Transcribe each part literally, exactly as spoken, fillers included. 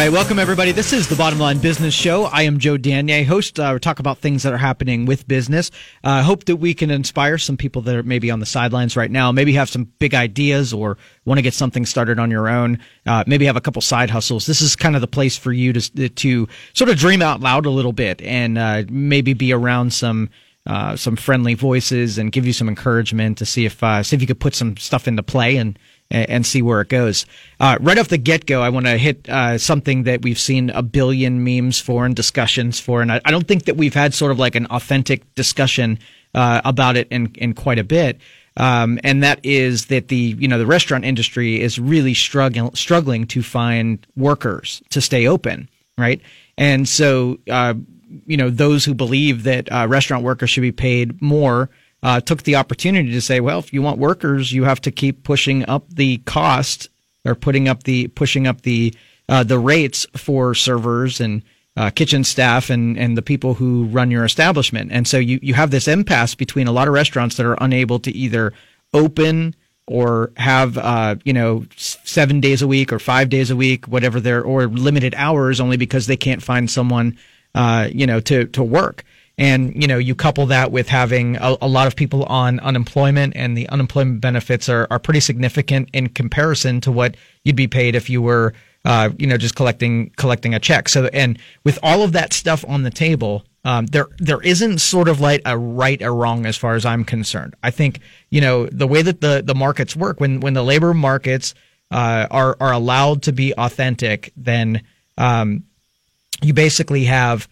right, welcome everybody. This is the Bottom Line Business Show. I am Joe Danier, host. Uh, we talk about things that are happening with business. I uh, hope that we can inspire some people that are maybe on the sidelines right now, maybe have some big ideas or want to get something started on your own, uh, maybe have a couple side hustles. This is kind of the place for you to to sort of dream out loud a little bit and uh, maybe be around some uh, some friendly voices and give you some encouragement to see if uh, see if you could put some stuff into play and and see where it goes. Uh, right off the get-go, I want to hit uh, something that we've seen a billion memes for and discussions for, and I, I don't think that we've had sort of like an authentic discussion uh, about it in, in quite a bit. Um, and that is that the you know the restaurant industry is really struggling struggling to find workers to stay open, right? And so uh, you know those who believe that uh, restaurant workers should be paid more Uh, took the opportunity to say, well, if you want workers, you have to keep pushing up the cost or putting up the pushing up the uh, the rates for servers and uh, kitchen staff and, and the people who run your establishment. And so you, you have this impasse between a lot of restaurants that are unable to either open or have uh, you know seven days a week or five days a week, whatever they're, or limited hours only because they can't find someone uh, you know to to work. And, you know, you couple that with having a, a lot of people on unemployment, and the unemployment benefits are, are pretty significant in comparison to what you'd be paid if you were, uh, you know, just collecting collecting a check. So, and with all of that stuff on the table, um, there there isn't sort of like a right or wrong as far as I'm concerned. I think, you know, the way that the, the markets work, when when the labor markets uh, are are allowed to be authentic, then um, you basically have.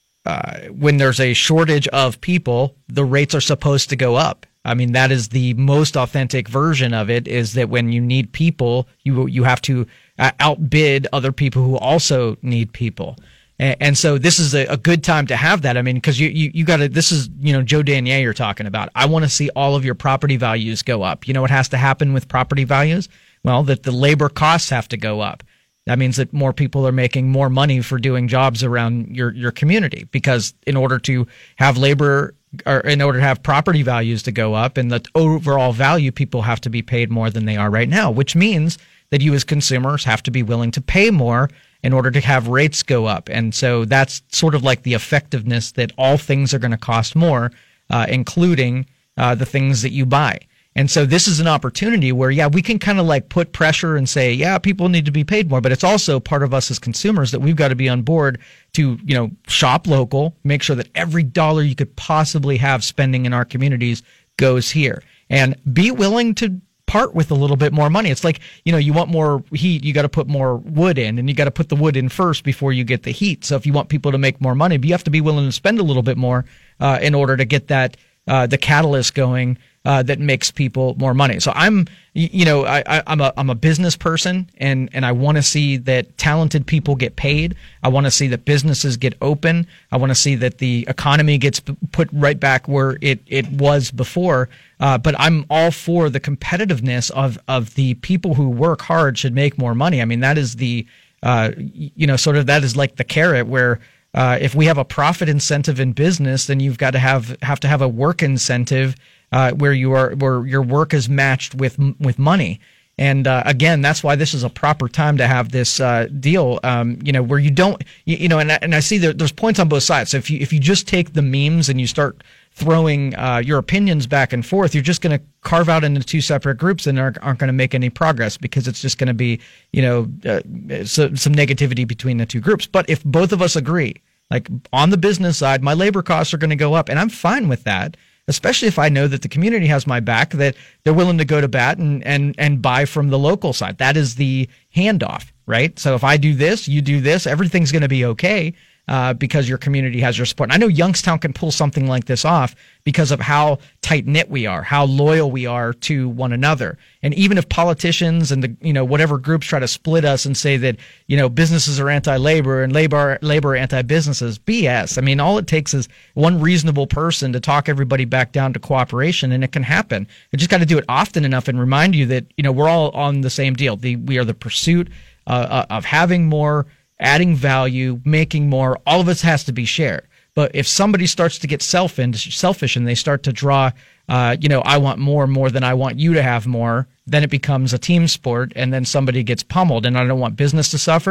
Uh, when there's a shortage of people, the rates are supposed to go up. I mean, that is the most authentic version of it, is that when you need people, you you have to uh, outbid other people who also need people. And, and so this is a, a good time to have that. I mean, because you, you, you got to, this is, you know, Joe Danier you're talking about. I want to see all of your property values go up. You know what has to happen with property values? Well, that the labor costs have to go up. That means that more people are making more money for doing jobs around your, your community, because in order to have labor or in order to have property values to go up and the overall value, people have to be paid more than they are right now, which means that you as consumers have to be willing to pay more in order to have rates go up. And so that's sort of like the effectiveness that all things are going to cost more, uh, including uh, the things that you buy. And so this is an opportunity where, yeah, we can kind of like put pressure and say, yeah, people need to be paid more, but it's also part of us as consumers that we've got to be on board to, you know, shop local, make sure that every dollar you could possibly have spending in our communities goes here, and be willing to part with a little bit more money. It's like, you know, you want more heat, you got to put more wood in, and you got to put the wood in first before you get the heat. So if you want people to make more money, you have to be willing to spend a little bit more uh, in order to get that uh, the catalyst going. Uh, that makes people more money. So I'm, you know, I, I, I'm a I'm a business person, and, and I want to see that talented people get paid. I want to see that businesses get open. I want to see that the economy gets put right back where it, it was before. Uh, but I'm all for the competitiveness of, of the people who work hard should make more money. I mean, that is the, uh, you know, sort of that is like the carrot where uh, if we have a profit incentive in business, then you've got to have have to have a work incentive. Uh, where you are, where your work is matched with with money, and uh, again, that's why this is a proper time to have this uh, deal. Um, you know, where you don't, you, you know, and I, and I see that there's points on both sides. So if you if you just take the memes and you start throwing uh, your opinions back and forth, you're just going to carve out into two separate groups and aren't, aren't going to make any progress, because it's just going to be, you know, uh, so, some negativity between the two groups. But if both of us agree, like on the business side, my labor costs are going to go up, and I'm fine with that. Especially if I know that the community has my back, that they're willing to go to bat and, and, and buy from the local side. That is the handoff, right? So if I do this, you do this, everything's going to be okay uh, because your community has your support. And I know Youngstown can pull something like this off because of how tight-knit we are, how loyal we are to one another. And even if politicians and the, you know, whatever groups try to split us and say that, you know, businesses are anti-labor and labor labor are anti-businesses, B S. I mean, all it takes is one reasonable person to talk everybody back down to cooperation, and it can happen. You just got to do it often enough and remind you that, you know, we're all on the same deal. The, we are the pursuit uh, of having more, adding value, making more. All of us has to be shared. But if somebody starts to get selfish, selfish and they start to draw, uh, you know, I want more more than I want you to have more, then it becomes a team sport, and then somebody gets pummeled. And I don't want business to suffer,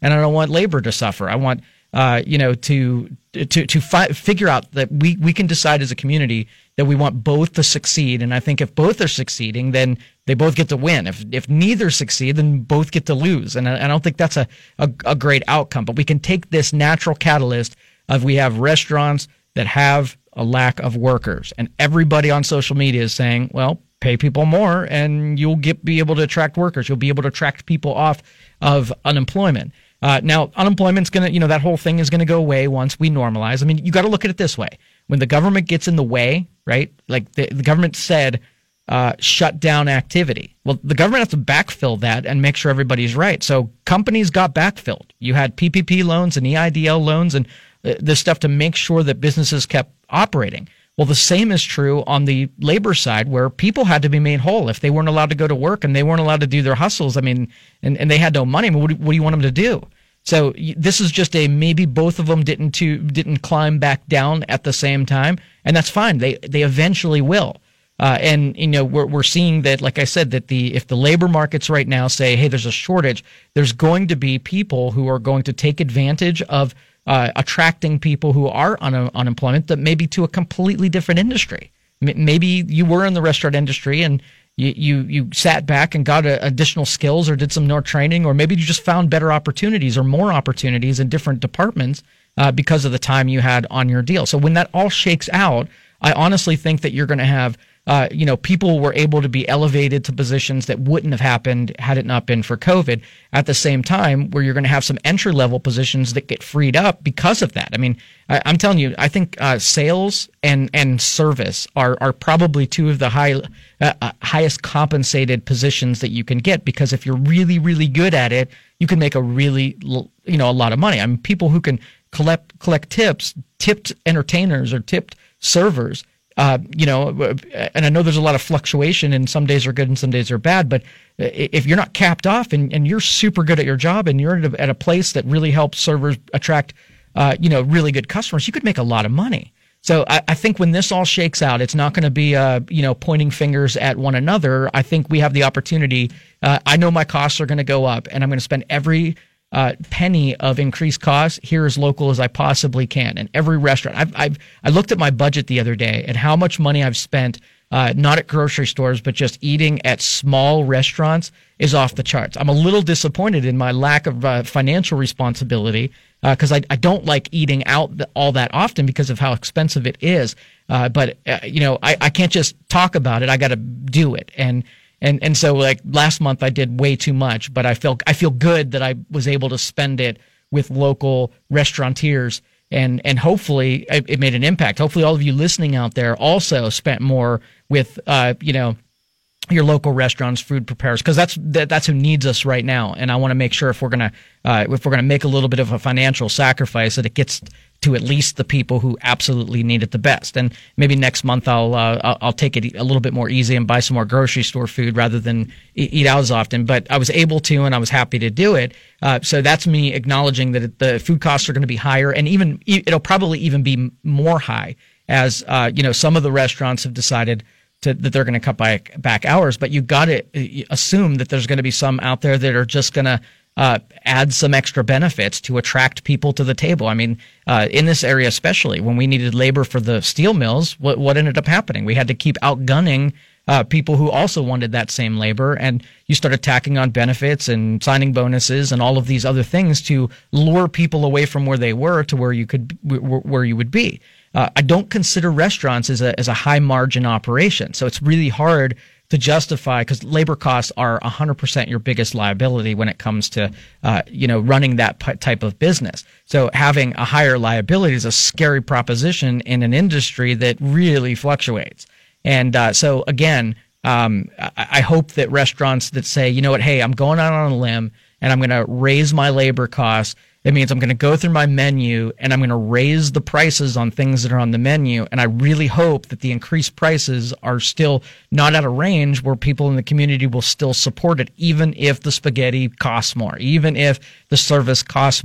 and I don't want labor to suffer. I want, uh, you know, to to to fi- figure out that we we can decide as a community that we want both to succeed. And I think if both are succeeding, then they both get to win. If if neither succeed, then both get to lose. And I, I don't think that's a, a a great outcome. But we can take this natural catalyst of we have restaurants that have a lack of workers, and everybody on social media is saying, well, pay people more and you'll get be able to attract workers. You'll be able to attract people off of unemployment. Uh, now, unemployment's going to, you know, that whole thing is going to go away once we normalize. I mean, you got to look at it this way. When the government gets in the way, right, like the, the government said, uh, shut down activity. Well, the government has to backfill that and make sure everybody's right. So companies got backfilled. You had P P P loans and E I D L loans and uh, this stuff to make sure that businesses kept operating. Well, the same is true on the labor side, where people had to be made whole if they weren't allowed to go to work and they weren't allowed to do their hustles. I mean, and, and they had no money. I mean, what, do, what do you want them to do? So this is just a maybe both of them didn't to, didn't climb back down at the same time, and that's fine. They they eventually will. Uh, and you know we're we're seeing that, like I said, that the if the labor markets right now say, hey, there's a shortage, there's going to be people who are going to take advantage of Uh, attracting people who are on un- unemployment that maybe to a completely different industry. M- maybe you were in the restaurant industry and you, you, you sat back and got a, additional skills or did some more training, or maybe you just found better opportunities or more opportunities in different departments uh, because of the time you had on your deal. So when that all shakes out, I honestly think that you're going to have Uh, you know, people were able to be elevated to positions that wouldn't have happened had it not been for COVID. At the same time, where you're going to have some entry-level positions that get freed up because of that. I mean, I, I'm telling you, I think uh, sales and and service are are probably two of the high uh, uh, highest compensated positions that you can get, because if you're really really good at it, you can make a really you know a lot of money. I mean, people who can collect collect tips, tipped entertainers or tipped servers. Uh, you know, and I know there's a lot of fluctuation, and some days are good and some days are bad, but if you're not capped off and, and you're super good at your job and you're at a, at a place that really helps servers attract, uh, you know, really good customers, you could make a lot of money. So I, I think when this all shakes out, it's not going to be, uh, you know, pointing fingers at one another. I think we have the opportunity. Uh, I know my costs are going to go up, and I'm going to spend every Uh, penny of increased costs here as local as I possibly can. And every restaurant, I've, I've I looked at my budget the other day and how much money I've spent, uh, not at grocery stores, but just eating at small restaurants is off the charts. I'm a little disappointed in my lack of uh, financial responsibility because uh, I, I don't like eating out all that often because of how expensive it is. Uh, but, uh, you know, I, I can't just talk about it. I got to do it. And And and so like last month I did way too much, but I felt I feel good that I was able to spend it with local restaurateurs, and and hopefully it, it made an impact. Hopefully all of you listening out there also spent more with uh you know your local restaurants, food preparers, because that's that, that's who needs us right now. And I want to make sure if we're gonna uh, if we're gonna make a little bit of a financial sacrifice, that it gets to at least the people who absolutely need it the best. And maybe next month I'll uh, I'll, I'll take it a little bit more easy and buy some more grocery store food rather than eat out as often. But I was able to, and I was happy to do it. Uh, so that's me acknowledging that it, the food costs are going to be higher, and even it'll probably even be more high as uh, you know some of the restaurants have decided to, that they're going to cut back back hours. But you got to assume that there's going to be some out there that are just going to Uh, add some extra benefits to attract people to the table. I mean, uh, in this area especially, when we needed labor for the steel mills, what, what ended up happening? We had to keep outgunning uh, people who also wanted that same labor, and you started tacking on benefits and signing bonuses and all of these other things to lure people away from where they were to where you could where you would be. Uh, I don't consider restaurants as a as a high margin operation, so it's really hard to justify, because labor costs are one hundred percent your biggest liability when it comes to, uh, you know, running that p- type of business. So having a higher liability is a scary proposition in an industry that really fluctuates. And uh, so, again, um, I-, I hope that restaurants that say, you know what, hey, I'm going out on a limb and I'm going to raise my labor costs. It means I'm going to go through my menu and I'm going to raise the prices on things that are on the menu. And I really hope that the increased prices are still not at a range where people in the community will still support it, even if the spaghetti costs more, even if the service costs more.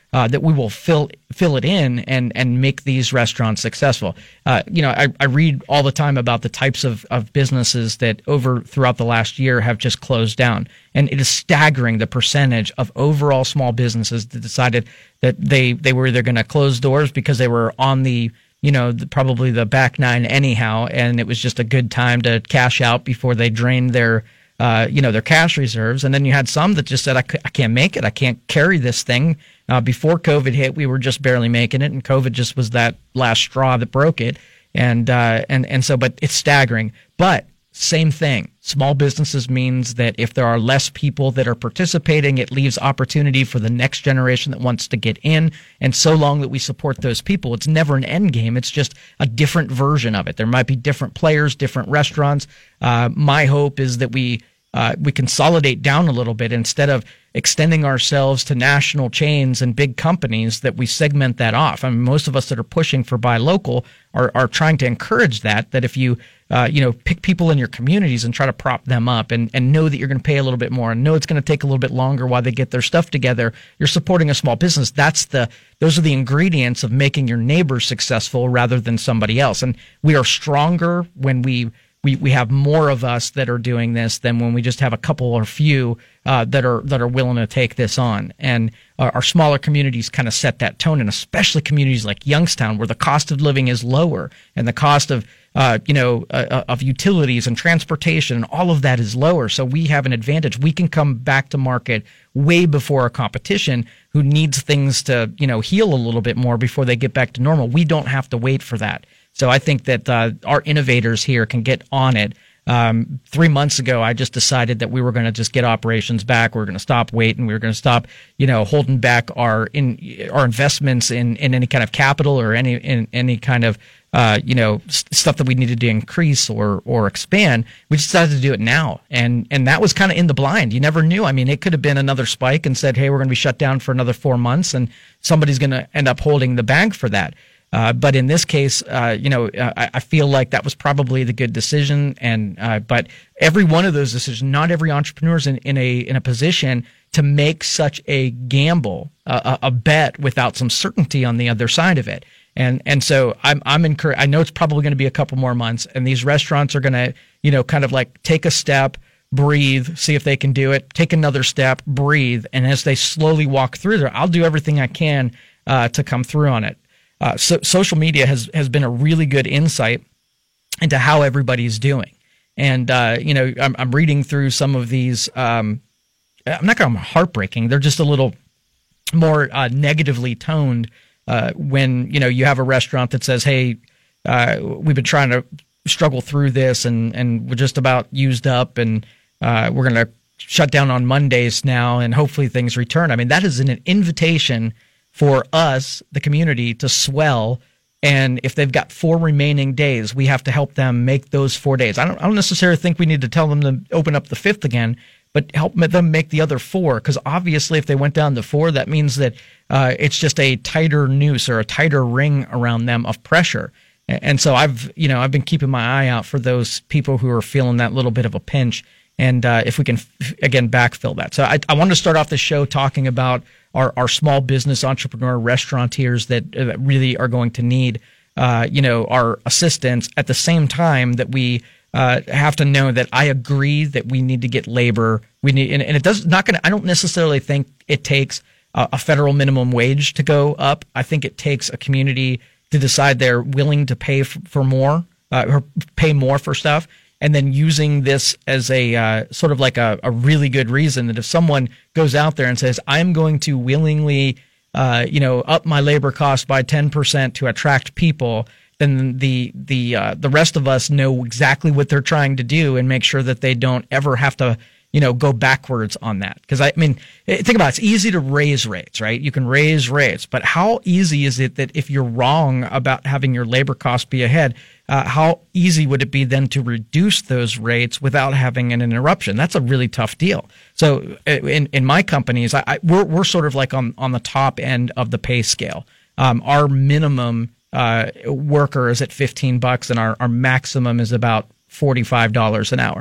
uh, that we will fill fill it in and and make these restaurants successful. Uh, you know, I, I read all the time about the types of, of businesses that over throughout the last year have just closed down, and it is staggering the percentage of overall small businesses that decided that they they were either going to close doors because they were on the you know, the, probably the back nine anyhow, and it was just a good time to cash out before they drained their, uh, you know, their cash reserves. And then you had some that just said, I, c- I can't make it. I can't carry this thing. Uh, before COVID hit, we were just barely making it, and COVID just was that last straw that broke it. And, uh, and, and so, but it's staggering. But same thing. Small businesses means that if there are less people that are participating, it leaves opportunity for the next generation that wants to get in. And so long that we support those people, it's never an end game. It's just a different version of it. There might be different players, different restaurants. Uh, my hope is that we uh, we consolidate down a little bit instead of extending ourselves to national chains and big companies, that we segment that off. I mean, most of us that are pushing for buy local are, are trying to encourage that, that if you, uh, you know, pick people in your communities and try to prop them up and, and know that you're going to pay a little bit more and know it's going to take a little bit longer while they get their stuff together, you're supporting a small business. That's the, those are the ingredients of making your neighbors successful rather than somebody else. And we are stronger when we, We, we have more of us that are doing this than when we just have a couple or few uh, that are that are willing to take this on. And our, our smaller communities kind of set that tone, and especially communities like Youngstown, where the cost of living is lower and the cost of uh, you know uh, of utilities and transportation and all of that is lower. So we have an advantage. We can come back to market way before our competition, who needs things to you know heal a little bit more before they get back to normal. We don't have to wait for that. So I think that uh, our innovators here can get on it. Um, three months ago, I just decided that we were going to just get operations back. We were going to stop waiting. We were going to stop, you know, holding back our in our investments in, in any kind of capital or any in any kind of uh, you know stuff that we needed to increase or or expand. We just decided to do it now, and and that was kind of in the blind. You never knew. I mean, it could have been another spike and said, hey, we're going to be shut down for another four months, and somebody's going to end up holding the bag for that. Uh, but in this case, uh, you know, uh, I, I feel like that was probably the good decision. And uh, but every one of those decisions, not every entrepreneur is in, in a in a position to make such a gamble, uh, a, a bet without some certainty on the other side of it. And and so I'm I'm encouraged. I know it's probably going to be a couple more months, and these restaurants are going to, you know, kind of like take a step, breathe, see if they can do it, take another step, breathe, and as they slowly walk through there, I'll do everything I can uh, to come through on it. Uh, so social media has, has been a really good insight into how everybody's doing. And, uh, you know, I'm, I'm reading through some of these, um, I'm not going to heartbreaking. They're just a little more uh, negatively toned uh, when, you know, you have a restaurant that says, hey, uh, we've been trying to struggle through this and, and we're just about used up and uh, we're going to shut down on Mondays now and hopefully things return. I mean, that is an invitation for us, the community, to swell. And if they've got four remaining days, we have to help them make those four days. I don't, I don't necessarily think we need to tell them to open up the fifth again, but help them make the other four. Because obviously, if they went down to four, that means that uh, it's just a tighter noose or a tighter ring around them of pressure. And so I've, you know, I've been keeping my eye out for those people who are feeling that little bit of a pinch. And uh, if we can, again, backfill that. So I, I wanted to start off the show talking about our, our small business entrepreneur restaurateurs that, uh, that really are going to need, uh, you know, our assistance at the same time that we uh, have to know that I agree that we need to get labor. We need, and, and it does not going to, I don't necessarily think it takes a, a federal minimum wage to go up. I think it takes a community to decide they're willing to pay for, for more, uh, or pay more for stuff. And then using this as a uh, sort of like a, a really good reason that if someone goes out there and says, I'm going to willingly, uh, you know, up my labor cost by ten percent to attract people, then the the uh, the rest of us know exactly what they're trying to do and make sure that they don't ever have to, you know, go backwards on that. Because I mean, think about it. It's easy to raise rates, right? You can raise rates, but how easy is it that if you're wrong about having your labor costs be ahead, Uh, how easy would it be then to reduce those rates without having an interruption? That's a really tough deal. So in in my companies, I, I, we're we're sort of like on, on the top end of the pay scale. Um, our minimum uh, worker is at fifteen bucks, and our, our maximum is about forty-five dollars an hour.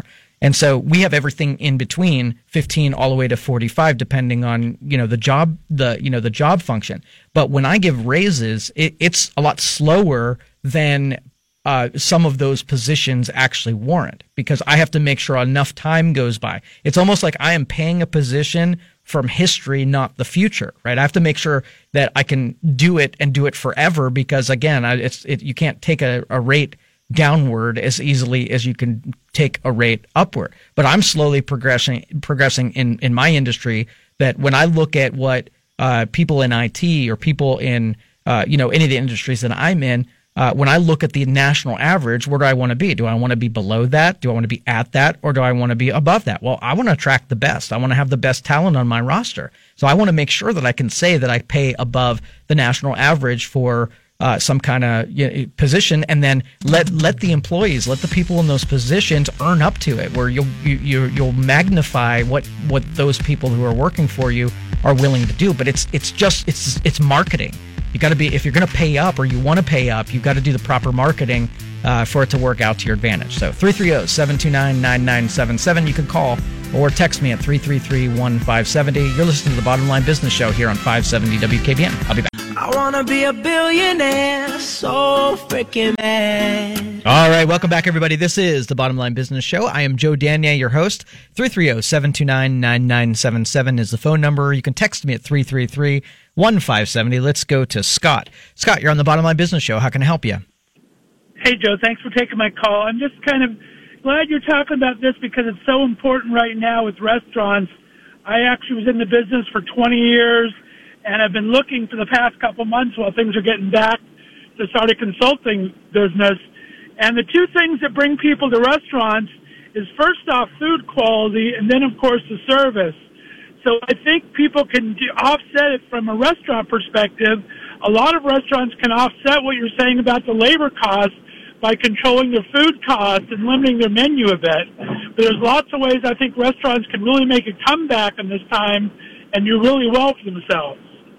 And so we have everything in between fifteen all the way to forty-five, depending on, you know, the job, the, you know, the job function. But when I give raises, it, it's a lot slower than uh, some of those positions actually warrant, because I have to make sure enough time goes by. It's almost like I am paying a position from history, not the future, right? I have to make sure that I can do it and do it forever, because again, I, it's it, you can't take a, a rate downward as easily as you can take a rate upward. But I'm slowly progressing progressing in, in my industry, that when I look at what uh, people in I T or people in uh, you know any of the industries that I'm in, uh, when I look at the national average, where do I want to be? Do I want to be below that? Do I want to be at that? Or do I want to be above that? Well, I want to attract the best. I want to have the best talent on my roster. So I want to make sure that I can say that I pay above the national average for Uh, some kind of you know, position, and then let let the employees, let the people in those positions earn up to it, where you'll you, you, you'll magnify what what those people who are working for you are willing to do. But it's it's just it's it's marketing. You got to be, if you're going to pay up or you want to pay up, you've got to do the proper marketing uh, for it to work out to your advantage. So three three zero, seven two nine, nine nine seven seven. You can call or text me at three three three, one five seven zero. You're listening to the Bottom Line Business Show here on five seventy W K B N. I'll be back. I wanna be a billionaire, so freaking mad. All right, welcome back, everybody. This is the Bottom Line Business Show. I am Joe Danier, your host. three three zero, seven two nine, nine nine seven seven is the phone number. You can text me at three three three, one five seven zero. Let's go to Scott. Scott, you're on the Bottom Line Business Show. How can I help you? Hey, Joe. Thanks for taking my call. I'm just kind of glad you're talking about this, because it's so important right now with restaurants. I actually was in the business for twenty years. And I've been looking for the past couple months while things are getting back to start a consulting business. And the two things that bring people to restaurants is, first off, food quality, and then, of course, the service. So I think people can do, offset it from a restaurant perspective. A lot of restaurants can offset what you're saying about the labor costs by controlling their food costs and limiting their menu a bit. But there's lots of ways I think restaurants can really make a comeback in this time and do really well for themselves.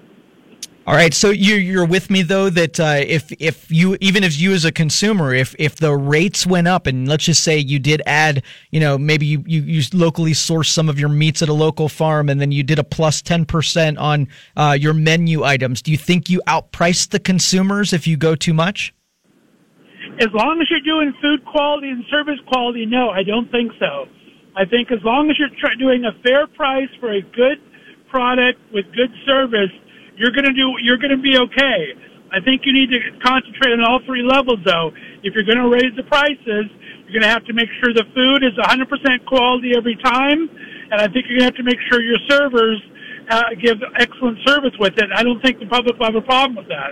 All right, so you're you're with me though that uh, if if you even if you as a consumer, if if the rates went up, and let's just say you did add, you know, maybe you you, you locally source some of your meats at a local farm, and then you did a plus ten percent on uh, your menu items, do you think you outprice the consumers if you go too much? As long as you're doing food quality and service quality, no, I don't think so. I think as long as you're try- doing a fair price for a good product with good service, You're gonna do. You're gonna be okay. I think you need to concentrate on all three levels, though. If you're gonna raise the prices, you're gonna have to make sure the food is one hundred percent quality every time, and I think you're gonna have to make sure your servers uh, give excellent service with it. I don't think the public will have a problem with that.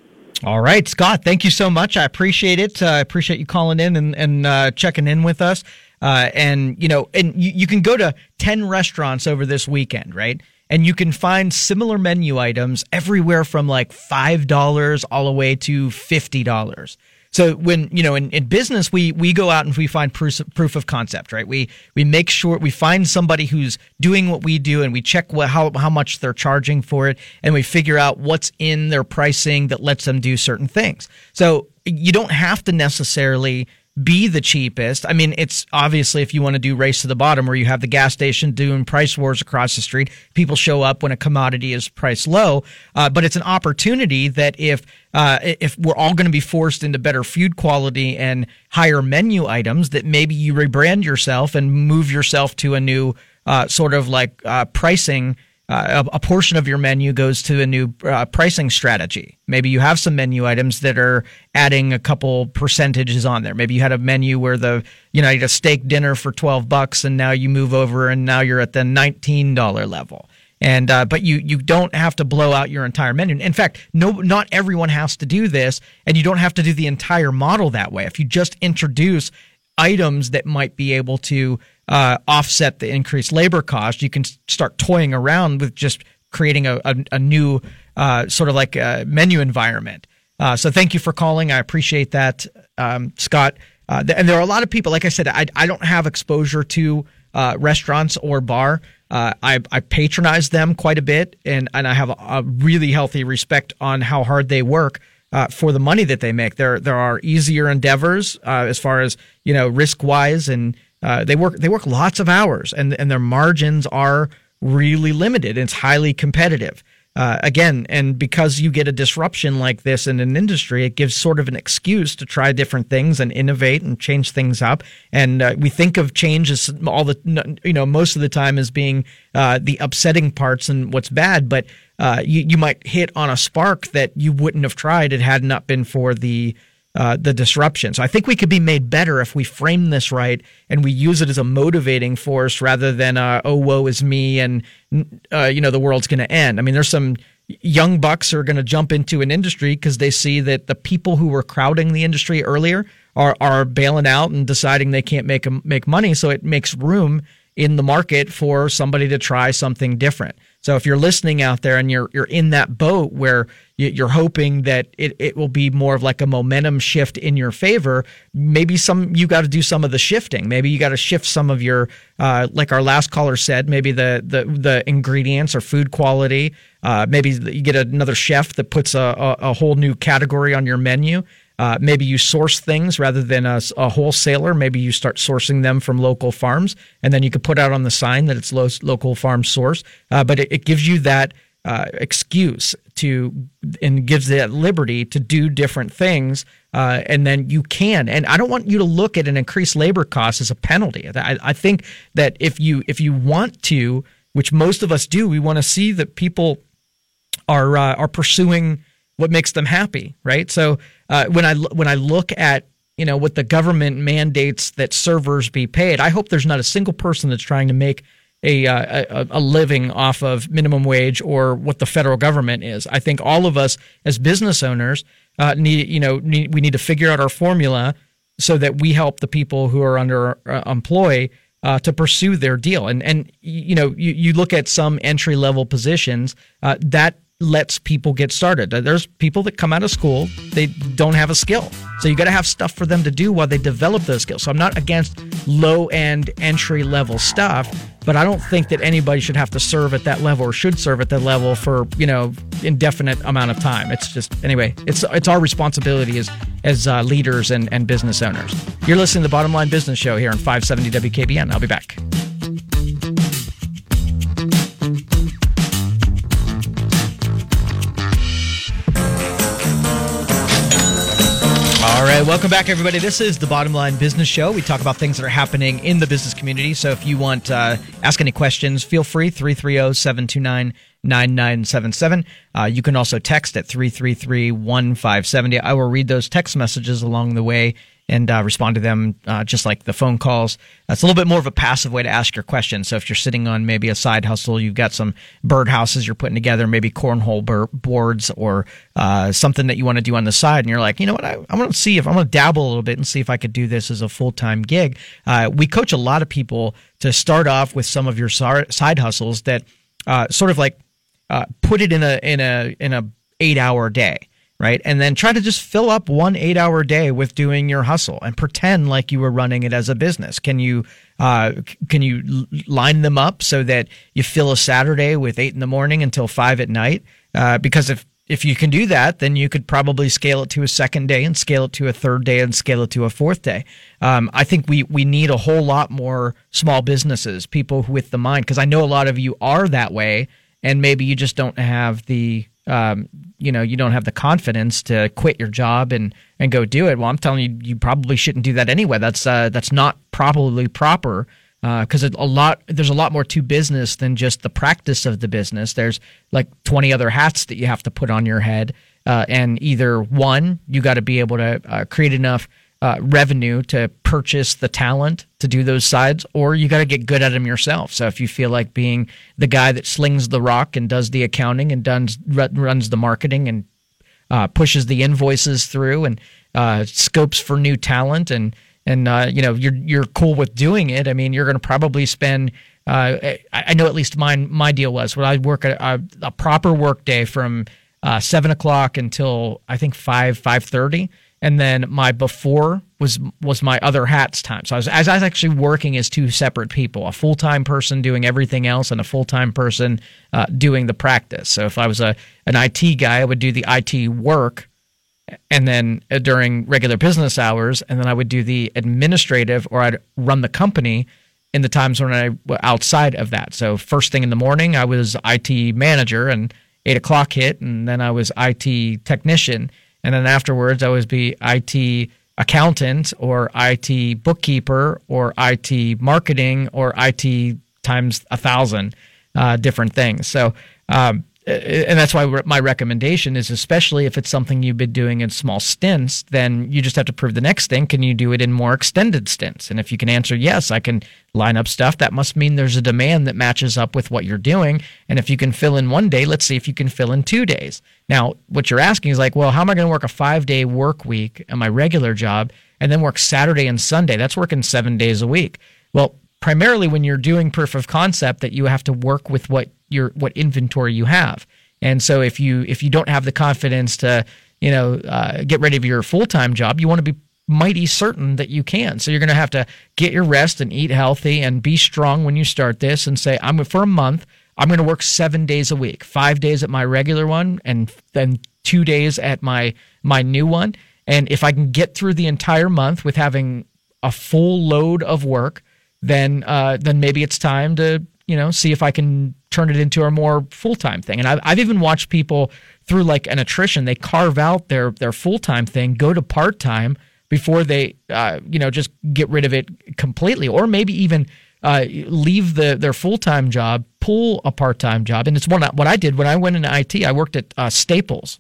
All right, Scott. Thank you so much. I appreciate it. Uh, I appreciate you calling in and, and uh, checking in with us. Uh, and you know, and you, you can go to ten restaurants over this weekend, right? And you can find similar menu items everywhere from like five dollars all the way to fifty dollars. So when, you know, in, in business, we, we go out and we find proof, proof of concept, right? We, we make sure we find somebody who's doing what we do, and we check what, how, how much they're charging for it. And we figure out what's in their pricing that lets them do certain things. So you don't have to necessarily be the cheapest. I mean, it's obviously if you want to do race to the bottom, where you have the gas station doing price wars across the street, people show up when a commodity is priced low. Uh, but it's an opportunity that if uh, if we're all going to be forced into better food quality and higher menu items, that maybe you rebrand yourself and move yourself to a new uh, sort of like uh, pricing. Uh, a, a portion of your menu goes to a new uh, pricing strategy. Maybe you have some menu items that are adding a couple percentages on there. Maybe you had a menu where the, you know, you had a steak dinner for twelve bucks, and now you move over and now you're at the nineteen dollars level. And, uh, but you, you don't have to blow out your entire menu. In fact, no, not everyone has to do this, and you don't have to do the entire model that way. If you just introduce items that might be able to uh, offset the increased labor cost, you can start toying around with just creating a, a, a new uh, sort of like a menu environment. Uh, so thank you for calling. I appreciate that, um, Scott. Uh, th- and there are a lot of people, like I said, I, I don't have exposure to uh, restaurants or bar. Uh, I, I patronize them quite a bit, and, and I have a, a really healthy respect on how hard they work uh, for the money that they make. There there are easier endeavors uh, as far as, you know, risk wise and uh, they work they work lots of hours, and and their margins are really limited. It's highly competitive. Uh, again, and because you get a disruption like this in an industry, it gives sort of an excuse to try different things and innovate and change things up. And uh, we think of change as all the, you know, most of the time as being uh, the upsetting parts and what's bad, but uh, you, you might hit on a spark that you wouldn't have tried it had not been for the Uh, the disruption. So I think we could be made better if we frame this right and we use it as a motivating force rather than, uh, oh, woe is me and, uh, you know, the world's going to end. I mean, there's some young bucks who are going to jump into an industry because they see that the people who were crowding the industry earlier are, are bailing out and deciding they can't make, make money. So it makes room in the market for somebody to try something different. So if you're listening out there and you're you're in that boat where you're hoping that it, it will be more of like a momentum shift in your favor, maybe some you got to do some of the shifting. Maybe you got to shift some of your, uh, like our last caller said, maybe the the, the ingredients or food quality. Uh, maybe you get another chef that puts a, a, a whole new category on your menu. Uh, maybe you source things rather than a, a wholesaler. Maybe you start sourcing them from local farms, and then you could put out on the sign that it's lo- local farm source. Uh, but it, it gives you that uh, excuse to, and gives that liberty to do different things, uh, and then you can. And I don't want you to look at an increased labor cost as a penalty. I, I think that if you if you want to, which most of us do, we want to see that people are uh, are pursuing what makes them happy, right? So uh, when I when I look at, you know, what the government mandates that servers be paid, I hope there's not a single person that's trying to make a uh, a, a living off of minimum wage or what the federal government is. I think all of us as business owners uh, need, you know, need, we need to figure out our formula so that we help the people who are under uh, employ uh, to pursue their deal. And and you know, you, you look at some entry level positions uh, that lets people get started. There's people that come out of school, they don't have a skill. So you got to have stuff for them to do while they develop those skills. So I'm not against low-end entry-level stuff, but I don't think that anybody should have to serve at that level or should serve at that level for, you know, indefinite amount of time. It's just, anyway, it's it's our responsibility as as uh, leaders and, and business owners. You're listening to the Bottom Line Business Show here on five seventy W K B N. I'll be back. All right, welcome back, everybody. This is the Bottom Line Business Show. We talk about things that are happening in the business community. So if you want uh, ask any questions, feel free, three three zero, seven two nine, nine nine seven seven. Uh, you can also text at three three three, one five seven zero. I will read those text messages along the way and uh, respond to them uh, just like the phone calls. It's a little bit more of a passive way to ask your question. So if you're sitting on maybe a side hustle, you've got some birdhouses you're putting together, maybe cornhole bur- boards or uh, something that you want to do on the side, and you're like, you know what, I, I'm going to see if I'm going to dabble a little bit and see if I could do this as a full-time gig. Uh, we coach a lot of people to start off with some of your side hustles that uh, sort of like uh, put it in a in a in a eight-hour day. Right. And then try to just fill up one eight hour day with doing your hustle and pretend like you were running it as a business. Can you uh, can you line them up so that you fill a Saturday with eight in the morning until five at night? Uh, because if, if you can do that, then you could probably scale it to a second day and scale it to a third day and scale it to a fourth day. Um, I think we, we need a whole lot more small businesses, people with the mind, because I know a lot of you are that way, and maybe you just don't have the Um, you know, you don't have the confidence to quit your job and, and go do it. Well, I'm telling you, you probably shouldn't do that anyway. That's uh, that's not probably proper because uh, a lot there's a lot more to business than just the practice of the business. There's like twenty other hats that you have to put on your head, uh, and either one, you got to be able to uh, create enough uh, revenue to purchase the talent to do those sides, or you got to get good at them yourself. So if you feel like being the guy that slings the rock and does the accounting and does, runs the marketing and uh, pushes the invoices through and uh, scopes for new talent, and and uh, you know you're you're cool with doing it, I mean, you're going to probably spend. Uh, I, I know at least mine. My deal was when I work a, a, a proper work day from uh, seven o'clock until I think five five thirty. And then my before was was my other hats time. So I was, as I was actually working as two separate people, a full-time person doing everything else and a full-time person uh, doing the practice. So if I was a an I T guy, I would do the I T work, and then uh, during regular business hours, and then I would do the administrative, or I'd run the company in the times when I was outside of that. So first thing in the morning, I was I T manager, and eight o'clock hit, and then I was I T technician, and then afterwards I would be I T accountant, or I T bookkeeper, or I T marketing, or I T times a thousand uh, different things. So. Um, And that's why my recommendation is, especially if it's something you've been doing in small stints, then you just have to prove the next thing. Can you do it in more extended stints? And if you can answer yes, I can line up stuff, that must mean there's a demand that matches up with what you're doing. And if you can fill in one day, let's see if you can fill in two days. Now, what you're asking is like, well, how am I going to work a five-day work week at my regular job and then work Saturday and Sunday? That's working seven days a week. Well, primarily when you're doing proof of concept, that you have to work with what your what inventory you have. And so if you if you don't have the confidence to, you know, uh, get rid of your full-time job, you want to be mighty certain that you can. So you're going to have to get your rest and eat healthy and be strong when you start this, and say, I'm for a month, I'm going to work seven days a week, five days at my regular one, and then two days at my my new one. And if I can get through the entire month with having a full load of work, then uh, then maybe it's time to, you know, see if I can turn it into a more full-time thing. And I've, I've even watched people through like an attrition, they carve out their, their full-time thing, go to part-time before they, uh, you know, just get rid of it completely, or maybe even uh, leave the their full-time job, pull a part-time job. And it's one, what I did when I went into I T. I worked at uh, Staples.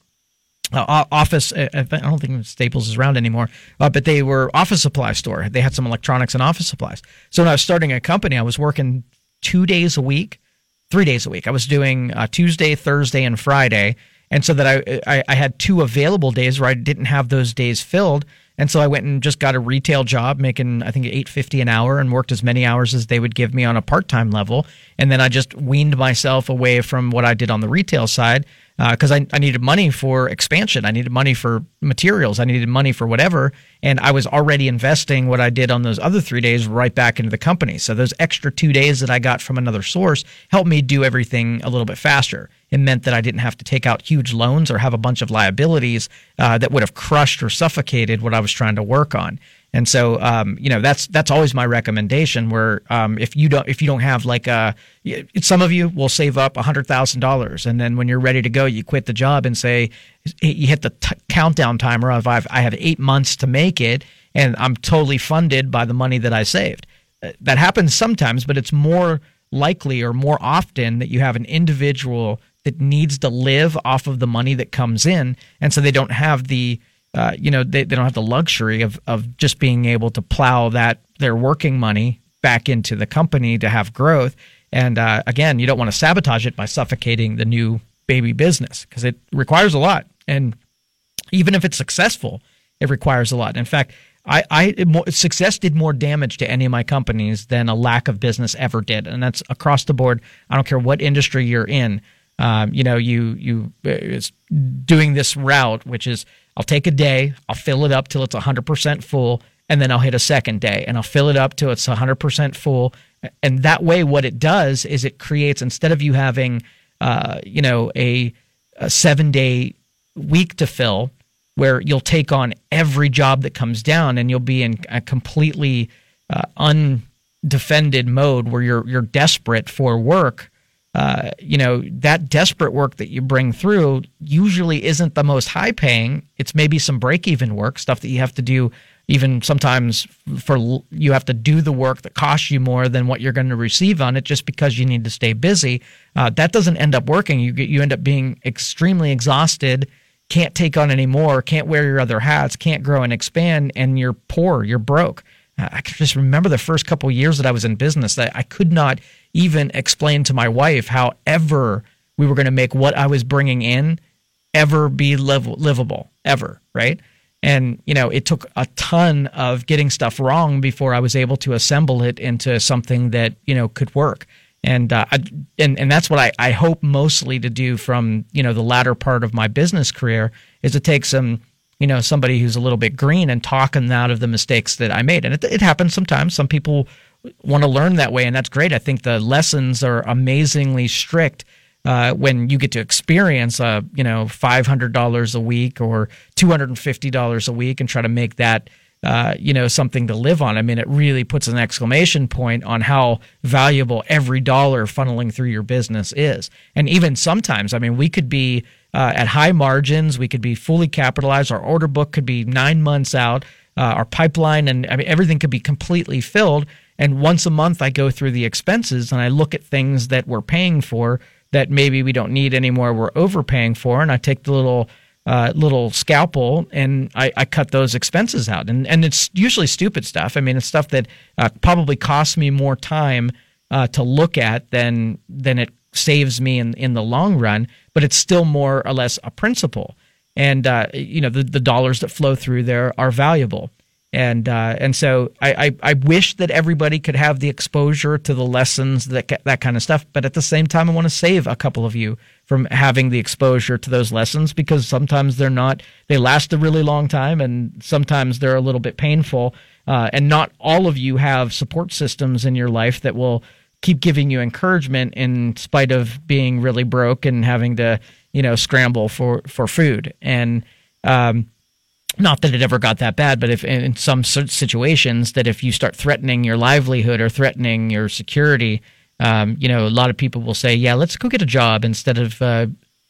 Uh, office, I don't think Staples is around anymore, uh, but they were office supply store. They had some electronics and office supplies. So when I was starting a company, I was working two days a week, three days a week. I was doing uh, Tuesday, Thursday, and Friday. And so that I, I I had two available days where I didn't have those days filled. And so I went and just got a retail job making, I think, eight fifty an hour, and worked as many hours as they would give me on a part-time level. And then I just weaned myself away from what I did on the retail side, because uh, I, I needed money for expansion. I needed money for materials. I needed money for whatever. And I was already investing what I did on those other three days right back into the company. So those extra two days that I got from another source helped me do everything a little bit faster. It meant that I didn't have to take out huge loans or have a bunch of liabilities uh, that would have crushed or suffocated what I was trying to work on. And so, um, you know, that's that's always my recommendation. Where um, if you don't if you don't have like a, some of you will save up a hundred thousand dollars, and then when you're ready to go, you quit the job and say you hit the t- countdown timer of I've, I have eight months to make it, and I'm totally funded by the money that I saved. That happens sometimes, but it's more likely or more often that you have an individual that needs to live off of the money that comes in, and so they don't have the Uh, you know, they, they don't have the luxury of, of just being able to plow that their working money back into the company to have growth. And uh, again, you don't want to sabotage it by suffocating the new baby business, because it requires a lot. And even if it's successful, it requires a lot. In fact, I, I success did more damage to any of my companies than a lack of business ever did, and that's across the board. I don't care what industry you're in. Um, you know, you you it's doing this route, which is I'll take a day, I'll fill it up till it's one hundred percent full, and then I'll hit a second day, and I'll fill it up till it's one hundred percent full. And that way what it does is it creates, instead of you having, uh, you know, a, a seven-day week to fill where you'll take on every job that comes down and you'll be in a completely uh, undefended mode where you're you're desperate for work. Uh, you know, that desperate work that you bring through usually isn't the most high paying. It's maybe some break even work, stuff that you have to do, even sometimes for you have to do the work that costs you more than what you're going to receive on it just because you need to stay busy. Uh, that doesn't end up working. You get, you end up being extremely exhausted, can't take on any more, can't wear your other hats, can't grow and expand, and you're poor, you're broke. I can just remember the first couple of years that I was in business that I could not even explain to my wife how ever we were going to make what I was bringing in ever be liv- livable, ever, right? And, you know, it took a ton of getting stuff wrong before I was able to assemble it into something that, you know, could work. And uh, I, and and that's what I, I hope mostly to do from, you know, the latter part of my business career is to take some, you know, somebody who's a little bit green and talk them out of the mistakes that I made. And it, it happens sometimes. Some people want to learn that way, and that's great. I think the lessons are amazingly strict uh, when you get to experience, uh, you know, five hundred dollars a week or two hundred fifty dollars a week and try to make that, uh, you know, something to live on. I mean, it really puts an exclamation point on how valuable every dollar funneling through your business is. And even sometimes, I mean, we could be uh, at high margins, we could be fully capitalized, our order book could be nine months out, uh, our pipeline and I mean, everything could be completely filled. And once a month, I go through the expenses and I look at things that we're paying for that maybe we don't need anymore, we're overpaying for, and I take the little uh, little scalpel and I, I cut those expenses out. And and it's usually stupid stuff. I mean, it's stuff that uh, probably costs me more time uh, to look at than than it saves me in in the long run. But it's still more or less a principle. And uh, you know, the the dollars that flow through there are valuable. And uh, and so I, I, I wish that everybody could have the exposure to the lessons, that that kind of stuff. But at the same time, I want to save a couple of you from having the exposure to those lessons, because sometimes they're not, they last a really long time, and sometimes they're a little bit painful. Uh, and not all of you have support systems in your life that will keep giving you encouragement in spite of being really broke and having to, you know, scramble for, for food. And um not that it ever got that bad, but if in some situations that if you start threatening your livelihood or threatening your security, um, you know, a lot of people will say, yeah, let's go get a job instead of uh,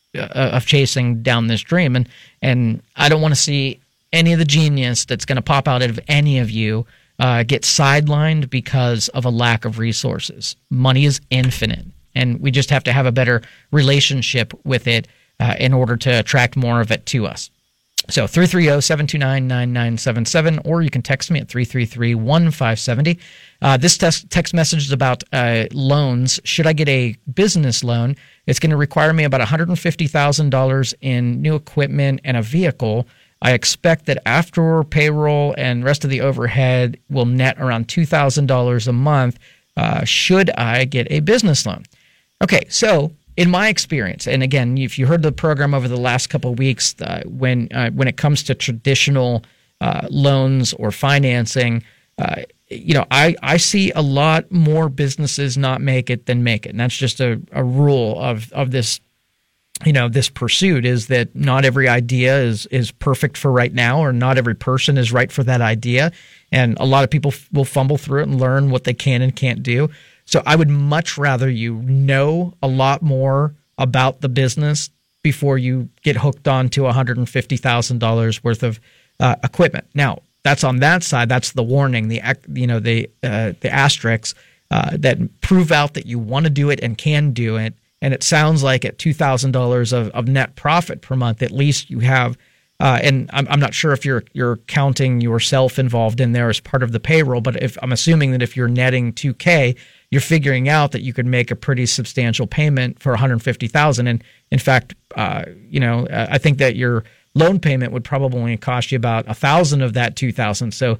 of chasing down this dream. And and I don't want to see any of the genius that's going to pop out of any of you uh, get sidelined because of a lack of resources. Money is infinite, and we just have to have a better relationship with it uh, in order to attract more of it to us. So three three zero, seven two nine, nine nine seven seven, or you can text me at three three three, one five seven zero. Uh, this text, text message is about uh, loans. Should I get a business loan? It's going to require me about one hundred fifty thousand dollars in new equipment and a vehicle. I expect that after payroll and rest of the overhead will net around two thousand dollars a month. Uh, should I get a business loan? Okay, so in my experience, and again, if you heard the program over the last couple of weeks, uh, when uh, when it comes to traditional uh, loans or financing, uh, you know, I, I see a lot more businesses not make it than make it, and that's just a, a rule of of this, you know, this pursuit is that not every idea is is perfect for right now, or not every person is right for that idea, and a lot of people f- will fumble through it and learn what they can and can't do. So I would much rather you know a lot more about the business before you get hooked on to one hundred fifty thousand dollars worth of uh, equipment. Now, that's on that side. That's the warning, the you know the uh, the asterisks uh, that prove out that you want to do it and can do it. And it sounds like at two thousand dollars of, of net profit per month, at least you have. Uh, and I'm, I'm not sure if you're you're counting yourself involved in there as part of the payroll, but if I'm assuming that if you're netting two K, you're figuring out that you could make a pretty substantial payment for one hundred fifty thousand dollars. And in fact, uh, you know, I think that your loan payment would probably only cost you about a thousand of that two thousand. So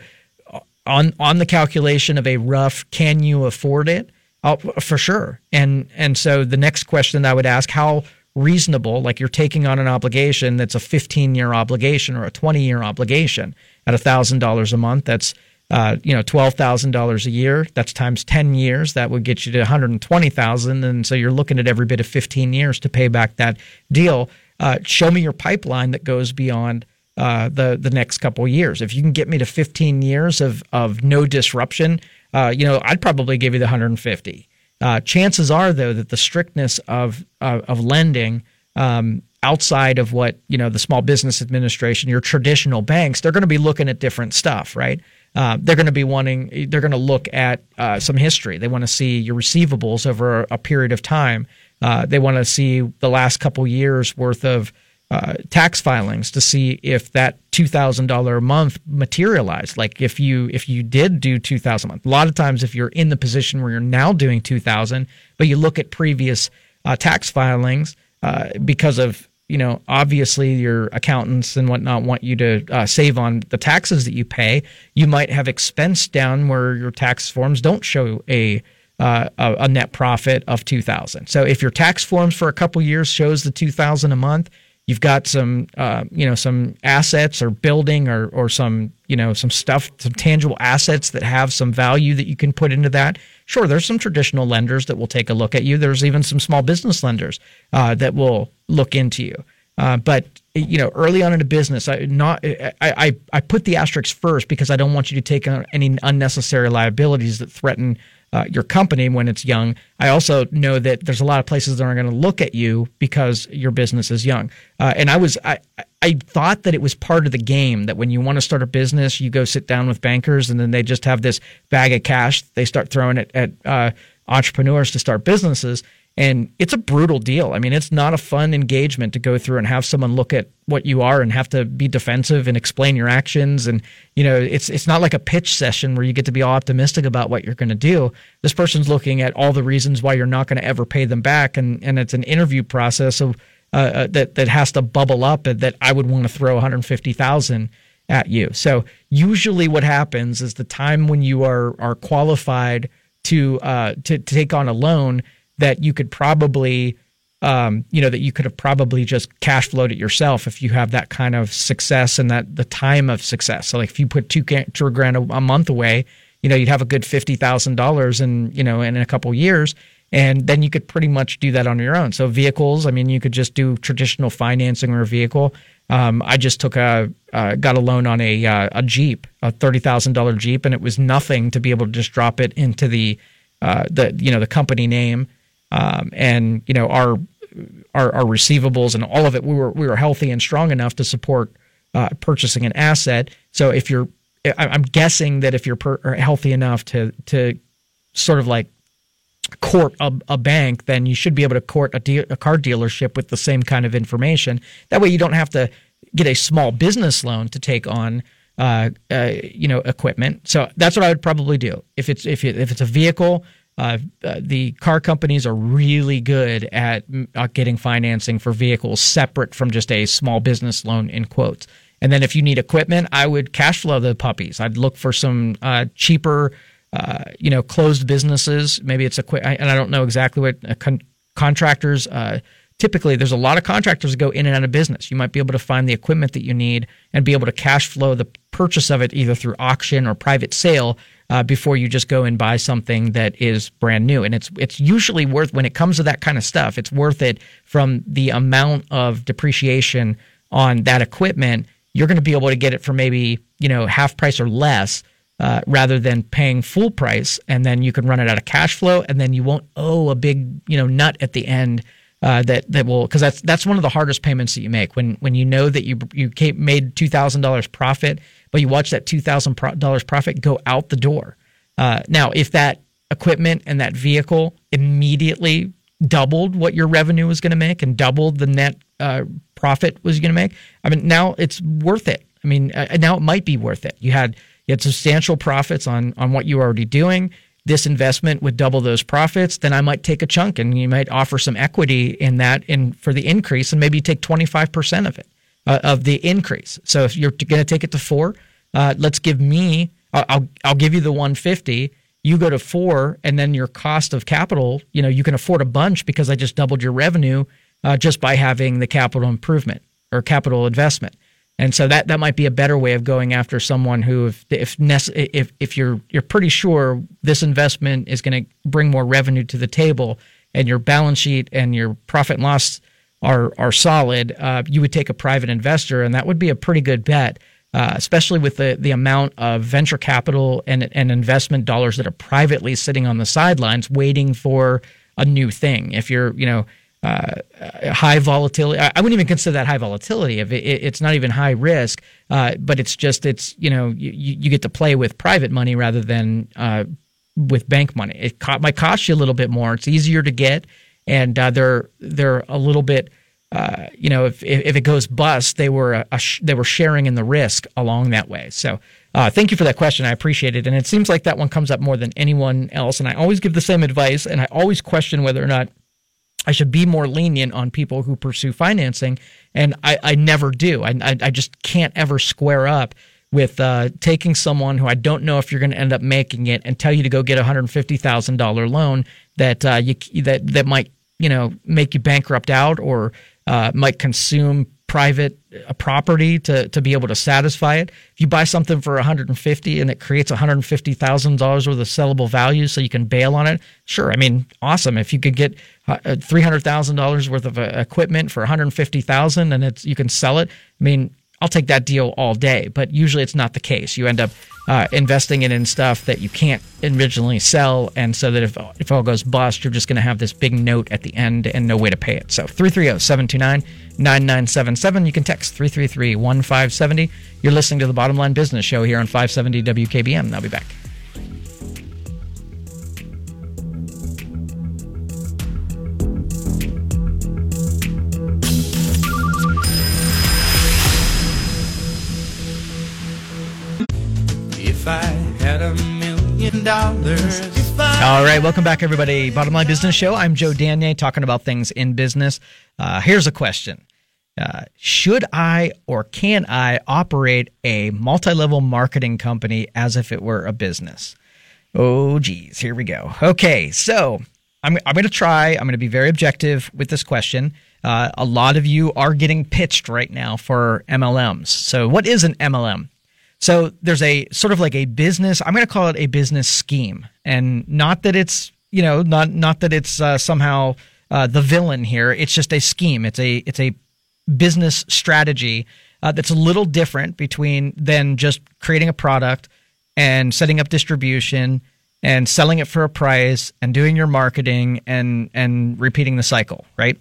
on on the calculation of a rough, can you afford it? Oh, for sure. And and so the next question I would ask, how reasonable, like you're taking on an obligation that's a fifteen-year obligation or a twenty-year obligation at one thousand dollars a month, that's Uh, you know, twelve thousand dollars a year. That's times ten years. That would get you to one hundred twenty thousand dollars. And so you're looking at every bit of fifteen years to pay back that deal. Uh, show me your pipeline that goes beyond uh, the the next couple of years. If you can get me to fifteen years of of no disruption, uh, you know, I'd probably give you the one hundred fifty. Uh, chances are, though, that the strictness of uh, of lending um, outside of what, you know, the Small Business Administration, your traditional banks, they're going to be looking at different stuff, right? Uh, they're going to be wanting, they're going to look at uh, some history. They want to see your receivables over a, a period of time. Uh, they want to see the last couple years worth of uh, tax filings to see if that two thousand dollars a month materialized. Like if you if you did do two thousand dollars a month. A lot of times if you're in the position where you're now doing two thousand dollars, but you look at previous uh, tax filings uh, because of, you know, obviously your accountants and whatnot want you to uh, save on the taxes that you pay. You might have expense down where your tax forms don't show a uh, a, a net profit of two thousand. So if your tax forms for a couple years shows the two thousand a month, you've got some, uh, you know, some assets or building or, or some, you know, some stuff, some tangible assets that have some value that you can put into that. Sure, there's some traditional lenders that will take a look at you. There's even some small business lenders uh, that will look into you. Uh, but you know, early on in a business, I not I, I I put the asterisk first because I don't want you to take on any unnecessary liabilities that threaten uh, your company when it's young. I also know that there's a lot of places that aren't going to look at you because your business is young. Uh, and I was I I thought that it was part of the game that when you want to start a business, you go sit down with bankers and then they just have this bag of cash they start throwing it at uh, entrepreneurs to start businesses. And it's a brutal deal. I mean, it's not a fun engagement to go through and have someone look at what you are and have to be defensive and explain your actions. And, you know, it's it's not like a pitch session where you get to be all optimistic about what you're going to do. This person's looking at all the reasons why you're not going to ever pay them back. And, and it's an interview process of, uh, that, that has to bubble up and that I would want to throw one hundred fifty thousand dollars at you. So usually what happens is the time when you are, are qualified to, uh, to, to take on a loan, that you could probably, um, you know, that you could have probably just cash flowed it yourself if you have that kind of success and that the time of success. So like if you put two, two grand a, a month away, you know, you'd have a good fifty thousand dollars in, you know, in a couple of years. And then you could pretty much do that on your own. So vehicles, I mean, you could just do traditional financing or a vehicle. Um, I just took a, uh, got a loan on a, uh, a Jeep, a thirty thousand dollars Jeep, and it was nothing to be able to just drop it into the, uh, the, you know, the company name. Um, and you know our, our our receivables and all of it, we were we were healthy and strong enough to support uh, purchasing an asset. So if you're, I'm guessing that if you're per, healthy enough to to sort of like court a, a bank, then you should be able to court a, de- a car dealership with the same kind of information. That way, you don't have to get a small business loan to take on uh, uh, you know equipment. So that's what I would probably do if it's if it, if it's a vehicle. Uh, uh, the car companies are really good at uh, getting financing for vehicles separate from just a small business loan in quotes. And then if you need equipment, I would cash flow the puppies. I'd look for some uh, cheaper, uh, you know, closed businesses. Maybe it's equi- and I don't know exactly what uh, con- contractors. Uh, typically, there's a lot of contractors that go in and out of business. You might be able to find the equipment that you need and be able to cash flow the purchase of it either through auction or private sale. Uh, before you just go and buy something that is brand new. And it's it's usually worth, when it comes to that kind of stuff, it's worth it from the amount of depreciation on that equipment. You're going to be able to get it for maybe, you know, half price or less uh, rather than paying full price. And then you can run it out of cash flow and then you won't owe a big, you know, nut at the end uh, that, that will, because that's that's one of the hardest payments that you make. When when you know that you, you made two thousand dollars profit, but you watch that two thousand dollars profit go out the door. Uh, now, if that equipment and that vehicle immediately doubled what your revenue was going to make and doubled the net uh, profit was going to make, I mean, now it's worth it. I mean, uh, now it might be worth it. You had you had substantial profits on on what you were already doing. This investment would double those profits. Then I might take a chunk and you might offer some equity in that in for the increase and maybe take twenty-five percent of it. Uh, of the increase. So if you're going to take it to four, uh, let's give me, I'll I'll give you the one hundred fifty. You go to four, and then your cost of capital, you know, you can afford a bunch because I just doubled your revenue uh, just by having the capital improvement or capital investment. And so that, that might be a better way of going after someone who, if if if if you're you're pretty sure this investment is going to bring more revenue to the table, and your balance sheet and your profit and loss are are solid, uh, you would take a private investor, and that would be a pretty good bet, uh, especially with the, the amount of venture capital and, and investment dollars that are privately sitting on the sidelines waiting for a new thing. If you're, you know, uh, high volatility, I, I wouldn't even consider that high volatility. If it, it's not even high risk, uh, but it's just, it's, you know, you, you get to play with private money rather than uh, with bank money. It co- might cost you a little bit more. It's easier to get. And uh, they're they're a little bit, uh, you know, if if it goes bust, they were a, a sh- they were sharing in the risk along that way. So, uh, thank you for that question. I appreciate it. And it seems like that one comes up more than anyone else. And I always give the same advice, and I always question whether or not I should be more lenient on people who pursue financing. And I, I never do. I, I I just can't ever square up with uh, taking someone who I don't know if you're going to end up making it and tell you to go get a one hundred fifty thousand dollars loan that uh, you that that might you know, make you bankrupt out, or uh, might consume private uh, property to, to be able to satisfy it. If you buy something for one hundred fifty dollars and it creates one hundred fifty thousand dollars worth of sellable value so you can bail on it, sure. I mean, awesome. If you could get uh, three hundred thousand dollars worth of uh, equipment for one hundred fifty thousand dollars and it's you can sell it, I mean, I'll take that deal all day. But usually it's not the case. You end up uh, investing it in stuff that you can't originally sell, and so that if, if all goes bust, you're just going to have this big note at the end and no way to pay it. So three three zero, seven two nine, nine nine seven seven. You can text three three three, one five seven zero. You're listening to the Bottom Line Business Show here on five seventy W K B M. I'll be back. If I had a million dollars. All right, welcome back, everybody. Bottom Line Business Show. I'm Joe Danier, talking about things in business. Uh, here's a question. Uh, should I or can I operate a multi-level marketing company as if it were a business? Oh, geez, here we go. Okay, so I'm, I'm going to try. I'm going to be very objective with this question. Uh, a lot of you are getting pitched right now for M L Ms. So what is an M L M? So there's a sort of like a business, I'm going to call it a business scheme. And not that it's, you know, not not that it's uh, somehow uh, the villain here. It's just a scheme. It's a it's a business strategy uh, that's a little different between than just creating a product and setting up distribution and selling it for a price and doing your marketing and and repeating the cycle, right?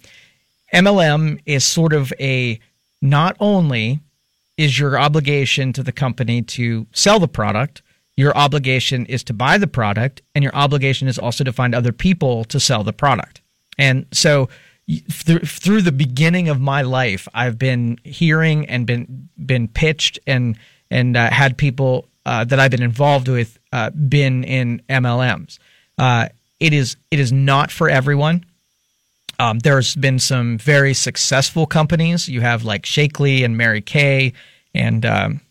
M L M is sort of a not only is your obligation to the company to sell the product, your obligation is to buy the product, and your obligation is also to find other people to sell the product. And so th- through the beginning of my life, I've been hearing and been been pitched and and uh, had people uh, that I've been involved with uh, been in M L Ms. Uh, it is it is not for everyone. Um, there's been some very successful companies. You have like Shakely and Mary Kay and um,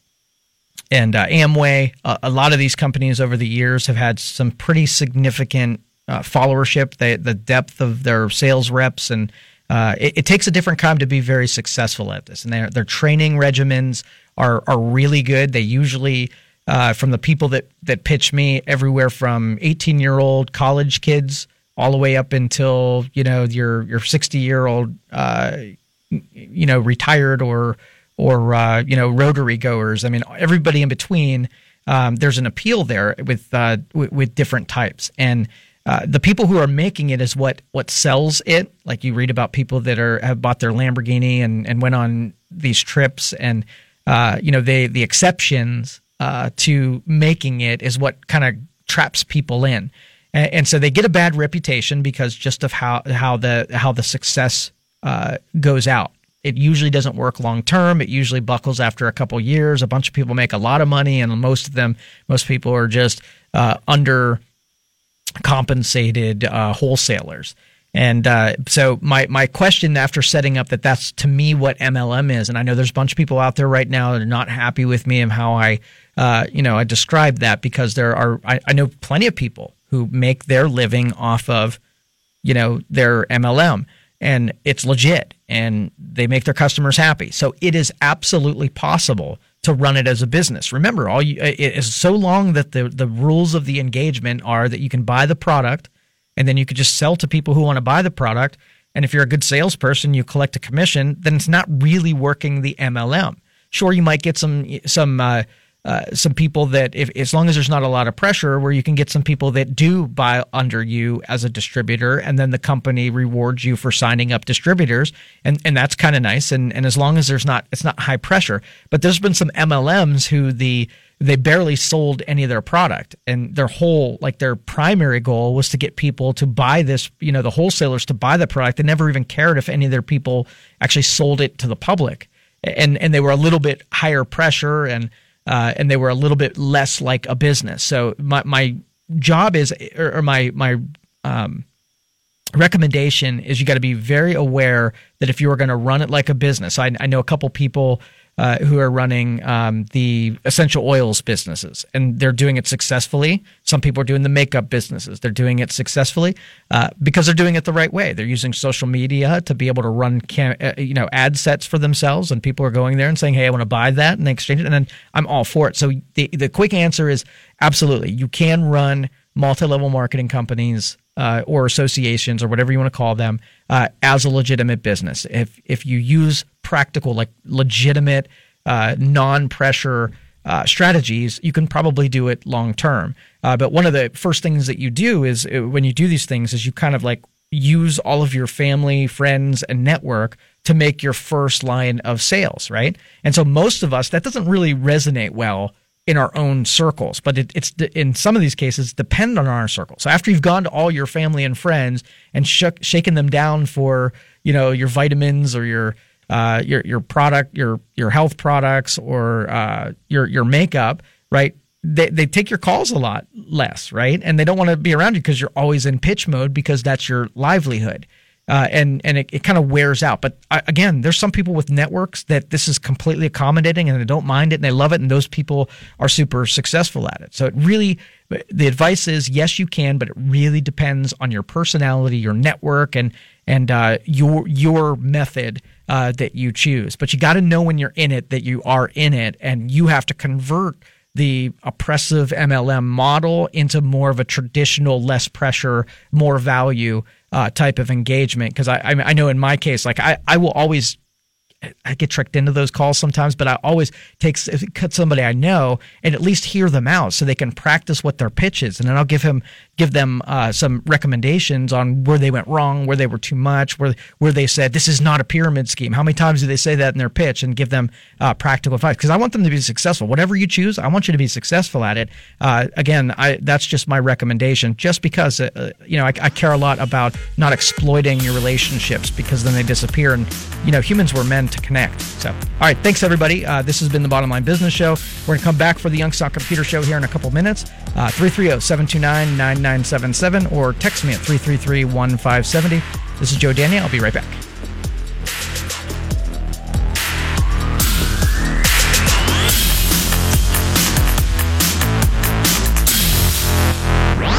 and uh, Amway. Uh, a lot of these companies over the years have had some pretty significant uh, followership. They, the depth of their sales reps, and uh, it, it takes a different kind to be very successful at this. And their their training regimens are are really good. They usually uh, from the people that that pitch me, everywhere from eighteen year old college kids all the way up until, you know, your your sixty year old, uh, you know, retired or or uh, you know, Rotary goers. I mean, everybody in between. Um, there's an appeal there with uh, w- with different types, and uh, the people who are making it is what what sells it. Like you read about people that are have bought their Lamborghini and, and went on these trips, and uh, you know, they the exceptions uh, to making it is what kind of traps people in. And so they get a bad reputation because just of how how the how the success uh, goes out. It usually doesn't work long term. It usually buckles after a couple years. A bunch of people make a lot of money, and most of them, most people are just uh, under compensated uh, wholesalers. And uh, so my my question after setting up that that's to me what M L M is, and I know there's a bunch of people out there right now that are not happy with me and how I uh, you know I described that, because there are I, I know plenty of people who make their living off of, you know, their M L M, and it's legit, and they make their customers happy. So it is absolutely possible to run it as a business. Remember, all you, it is so long that the the rules of the engagement are that you can buy the product, and then you could just sell to people who want to buy the product. And if you're a good salesperson, you collect a commission. Then it's not really working the M L M. Sure, you might get some some. Uh, Uh, some people that, if as long as there's not a lot of pressure, where you can get some people that do buy under you as a distributor, and then the company rewards you for signing up distributors, and and that's kind of nice. And and as long as there's not, it's not high pressure. But there's been some M L Ms who the they barely sold any of their product, and their whole like their primary goal was to get people to buy this, you know, the wholesalers to buy the product. They never even cared if any of their people actually sold it to the public, and and they were a little bit higher pressure, and Uh, and they were a little bit less like a business. So my my job is, or, or my my um, recommendation is you got to be very aware that if you are going to run it like a business, I, I know a couple people uh, who are running um, the essential oils businesses, and they're doing it successfully. Some people are doing the makeup businesses. They're doing it successfully uh, because they're doing it the right way. They're using social media to be able to run cam- uh, you know, ad sets for themselves, and people are going there and saying, hey, I want to buy that, and they exchange it, and then I'm all for it. So the, the quick answer is absolutely. You can run multi-level marketing companies Uh, or associations or whatever you want to call them uh, as a legitimate business. If if you use practical, like legitimate, uh, non-pressure uh, strategies, you can probably do it long term. Uh, but one of the first things that you do is uh, when you do these things is you kind of like use all of your family, friends, and network to make your first line of sales, right? And so most of us, that doesn't really resonate well in our own circles, but it, it's in some of these cases depend on our circles. So after you've gone to all your family and friends and shook, shaken them down for, you know, your vitamins or your uh, your your product, your your health products or uh, your your makeup, right? They they take your calls a lot less, right? And they don't want to be around you because you're always in pitch mode because that's your livelihood. Uh, and and it, it kind of wears out. But uh, again, there's some people with networks that this is completely accommodating and they don't mind it and they love it, and those people are super successful at it. So it really, the advice is yes, you can, but it really depends on your personality, your network, and and uh, your your method uh, that you choose. But you got to know when you're in it that you are in it, and you have to convert the oppressive M L M model into more of a traditional, less pressure, more value uh, type of engagement. Because I, I, I know in my case, like I, I will always, I get tricked into those calls sometimes, but I always take cut somebody I know and at least hear them out so they can practice what their pitch is, and then I'll give him give them uh, some recommendations on where they went wrong, where they were too much, where where they said this is not a pyramid scheme. How many times do they say that in their pitch, and give them uh, practical advice, because I want them to be successful. Whatever you choose, I want you to be successful at it. Uh, again, I, that's just my recommendation, just because uh, you know I, I care a lot about not exploiting your relationships, because then they disappear, and you know humans were meant to connect. So, all right, thanks everybody. Uh, this has been the Bottom Line Business Show. We're going to come back for the Youngstock Computer Show here in a couple minutes. Uh, three three zero, seven two nine, nine nine seven seven or text me at three three three, one five seven zero. This is Joe Daniel. I'll be right back.